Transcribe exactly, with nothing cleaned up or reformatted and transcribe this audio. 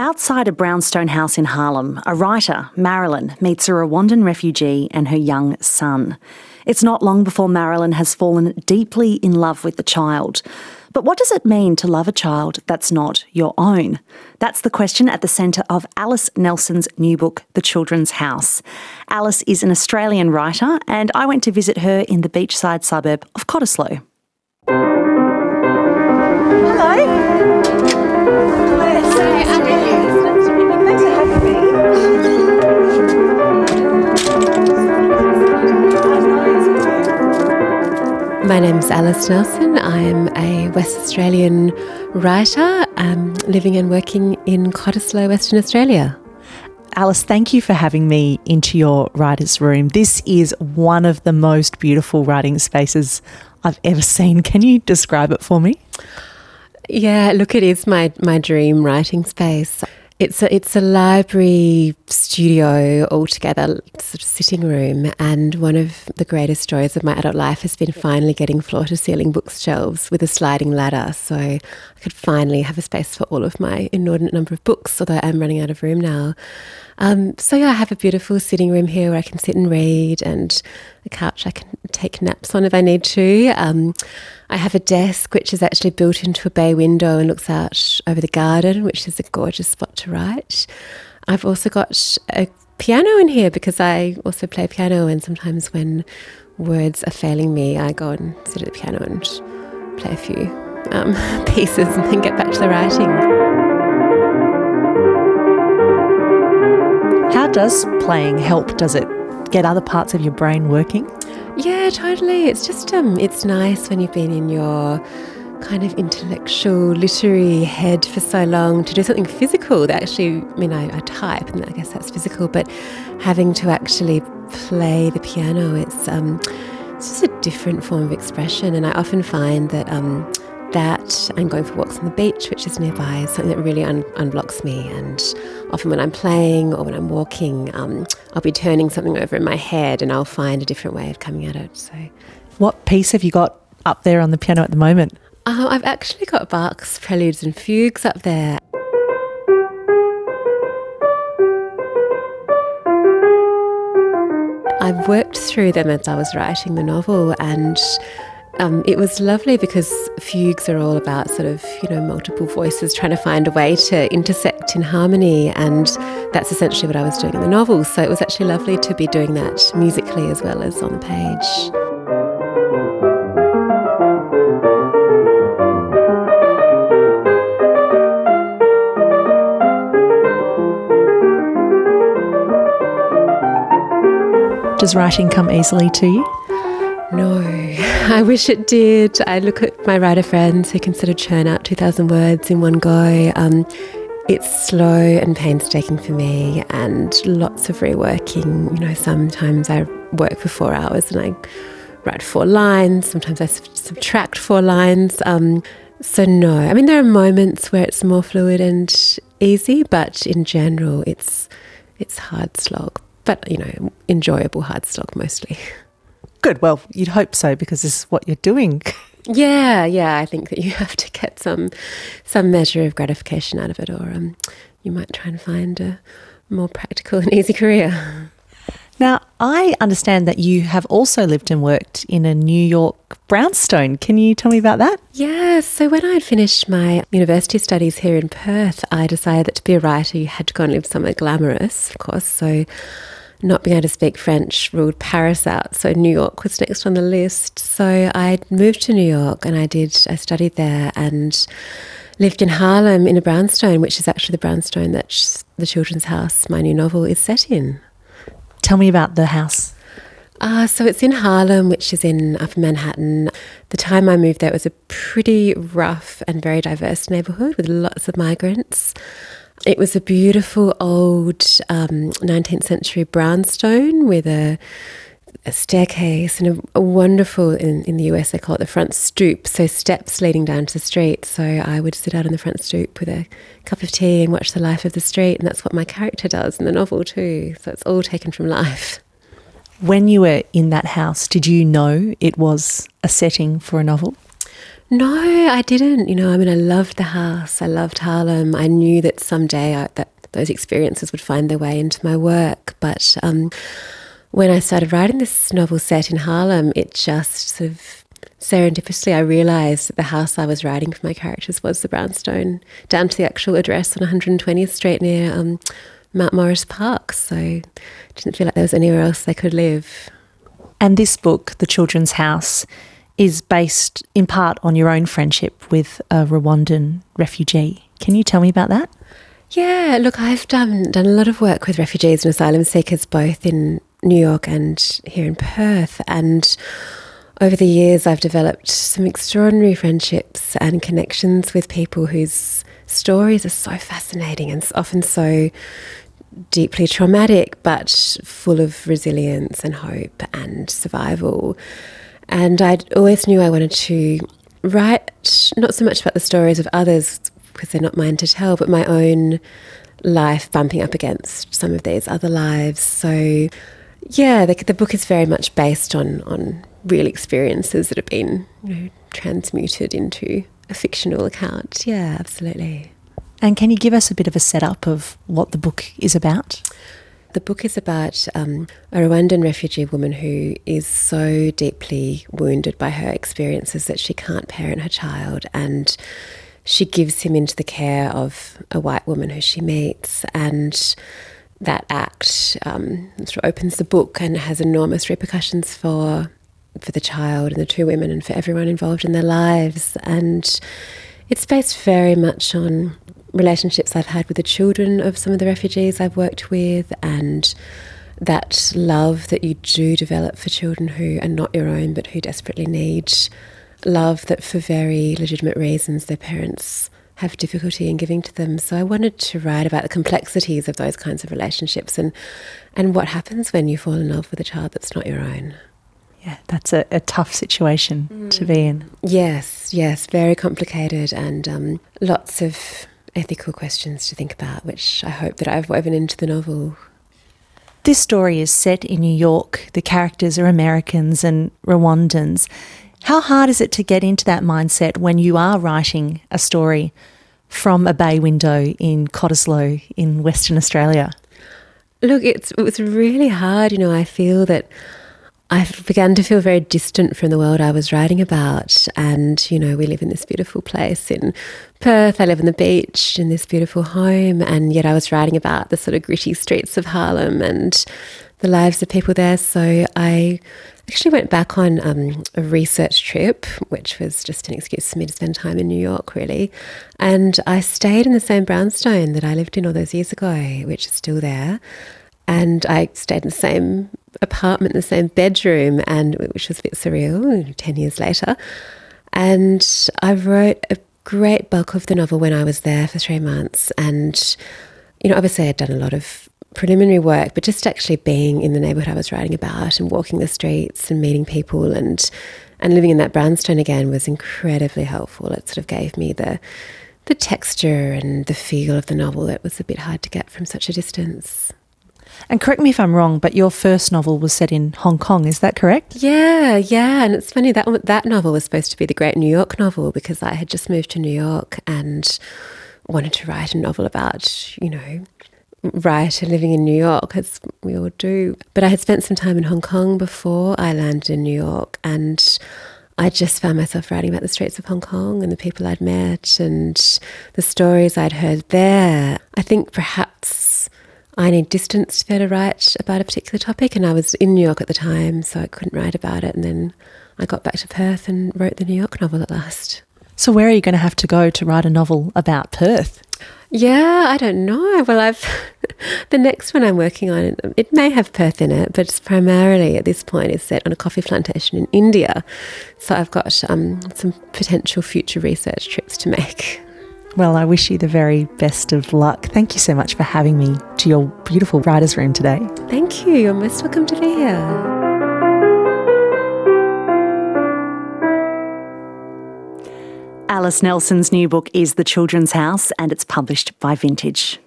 Outside a brownstone house in Harlem, a writer, Marilyn, meets a Rwandan refugee and her young son. It's not long before Marilyn has fallen deeply in love with the child. But what does it mean to love a child that's not your own? That's the question at the centre of Alice Nelson's new book, The Children's House. Alice is an Australian writer, and I went to visit her in the beachside suburb of Cottesloe. Hello. My name's Alice Nelson. I'm a West Australian writer um, living and working in Cottesloe, Western Australia. Alice, thank you for having me into your writer's room. This is one of the most beautiful writing spaces I've ever seen. Can you describe it for me? Yeah, look, it is my, my dream writing space. It's a, it's a library studio altogether, sort of sitting room, and one of the greatest joys of my adult life has been finally getting floor-to-ceiling bookshelves with a sliding ladder, so I could finally have a space for all of my inordinate number of books, although I'm running out of room now. Um, so yeah, I have a beautiful sitting room here where I can sit and read, and a couch I can take naps on if I need to. Um, I have a desk which is actually built into a bay window and looks out over the garden, which is a gorgeous spot to write. I've also got a piano in here because I also play piano, and sometimes when words are failing me, I go and sit at the piano and play a few um, pieces and then get back to the writing. How does playing help? Does it get other parts of your brain working? Yeah, totally. It's just, um, it's nice when you've been in your kind of intellectual, literary head for so long to do something physical that actually, I mean, I, I type and I guess that's physical, but having to actually play the piano, it's, um, it's just a different form of expression. And I often find that um, that and going for walks on the beach, which is nearby, is something that really un- unblocks me. And often when I'm playing or when I'm walking, um, I'll be turning something over in my head and I'll find a different way of coming at it. So, what piece have you got up there on the piano at the moment? Uh, I've actually got Bach's Preludes and Fugues up there. I've worked through them as I was writing the novel, and Um, it was lovely because fugues are all about sort of, you know, multiple voices trying to find a way to intersect in harmony, and that's essentially what I was doing in the novel. So it was actually lovely to be doing that musically as well as on the page. Does writing come easily to you? No, I wish it did. I look at my writer friends who can sort of churn out two thousand words in one go. Um, it's slow and painstaking for me, and lots of reworking. You know, sometimes I work for four hours and I write four lines. Sometimes I subtract four lines. Um, so no, I mean, there are moments where it's more fluid and easy, but in general, it's it's hard slog. But, you know, enjoyable hard slog mostly. Good. Well, you'd hope so because this is what you're doing. Yeah, yeah. I think that you have to get some some measure of gratification out of it, or um, you might try and find a more practical and easy career. Now, I understand that you have also lived and worked in a New York brownstone. Can you tell me about that? Yeah, so when I'd finished my university studies here in Perth, I decided that to be a writer you had to go and live somewhere glamorous, of course, so not being able to speak French ruled Paris out, so New York was next on the list. So I moved to New York and I did, I studied there and lived in Harlem in a brownstone, which is actually the brownstone that The Children's House, my new novel, is set in. Tell me about the house. Uh, so it's in Harlem, which is in Upper Manhattan. The time I moved there, it was a pretty rough and very diverse neighbourhood with lots of migrants. It was a beautiful old um, nineteenth century brownstone with a, a staircase and a, a wonderful, in, in the U S they call it the front stoop, so steps leading down to the street. So I would sit out on the front stoop with a cup of tea and watch the life of the street, and that's what my character does in the novel too. So it's all taken from life. When you were in that house, did you know it was a setting for a novel? No, I didn't. You know, I mean, I loved the house. I loved Harlem. I knew that someday I, that those experiences would find their way into my work. But um, when I started writing this novel set in Harlem, it just sort of serendipitously, I realised that the house I was writing for my characters was the brownstone, down to the actual address on one hundred twentieth Street near um, Mount Morris Park. So I didn't feel like there was anywhere else they could live. And this book, The Children's House, is based in part on your own friendship with a Rwandan refugee. Can you tell me about that? Yeah, look, I've done done a lot of work with refugees and asylum seekers, both in New York and here in Perth. And over the years, I've developed some extraordinary friendships and connections with people whose stories are so fascinating and often so deeply traumatic, but full of resilience and hope and survival. And I always knew I wanted to write not so much about the stories of others, because they're not mine to tell, but my own life bumping up against some of these other lives. So, yeah, the, the book is very much based on, on real experiences that have been, you know, transmuted into a fictional account. Yeah, absolutely. And can you give us a bit of a setup of what the book is about? The book is about um, a Rwandan refugee woman who is so deeply wounded by her experiences that she can't parent her child, and she gives him into the care of a white woman who she meets, and that act um, sort of opens the book and has enormous repercussions for for the child and the two women and for everyone involved in their lives. And it's based very much on relationships I've had with the children of some of the refugees I've worked with, and that love that you do develop for children who are not your own but who desperately need love that for very legitimate reasons their parents have difficulty in giving to them. So I wanted to write about the complexities of those kinds of relationships and, and what happens when you fall in love with a child that's not your own. Yeah, that's a, a tough situation mm. to be in. Yes, yes, very complicated, and um, lots of ethical questions to think about, which I hope that I've woven into the novel. This story is set in New York. The characters are Americans and Rwandans. How hard is it to get into that mindset when you are writing a story from a bay window in Cottesloe in Western Australia? Look, it's it was really hard. You know, I feel that I've begun to feel very distant from the world I was writing about. And, you know, we live in this beautiful place in Perth. I live on the beach in this beautiful home. And yet I was writing about the sort of gritty streets of Harlem and the lives of people there. So I actually went back on um, a research trip, which was just an excuse for me to spend time in New York, really. And I stayed in the same brownstone that I lived in all those years ago, which is still there. And I stayed in the same apartment, in the same bedroom, and which was a bit surreal, ten years later. And I wrote a great bulk of the novel when I was there for three months. And, you know, obviously I'd done a lot of preliminary work, but just actually being in the neighbourhood I was writing about and walking the streets and meeting people and and living in that brownstone again was incredibly helpful. It sort of gave me the the texture and the feel of the novel that was a bit hard to get from such a distance. And correct me if I'm wrong, but your first novel was set in Hong Kong, is that correct? Yeah, yeah. And it's funny, that that novel was supposed to be the great New York novel because I had just moved to New York and wanted to write a novel about, you know, writer living in New York, as we all do. But I had spent some time in Hong Kong before I landed in New York, and I just found myself writing about the streets of Hong Kong and the people I'd met and the stories I'd heard there. I think perhaps I need distance to be able to write about a particular topic, and I was in New York at the time, so I couldn't write about it. And then I got back to Perth and wrote the New York novel at last. So where are you going to have to go to write a novel about Perth? Yeah, I don't know. Well, I've the next one I'm working on, it may have Perth in it, but it's primarily at this point is set on a coffee plantation in India. So I've got um, some potential future research trips to make. Well, I wish you the very best of luck. Thank you so much for having me to your beautiful writer's room today. Thank you. You're most welcome to be here. Alice Nelson's new book is The Children's House, and it's published by Vintage.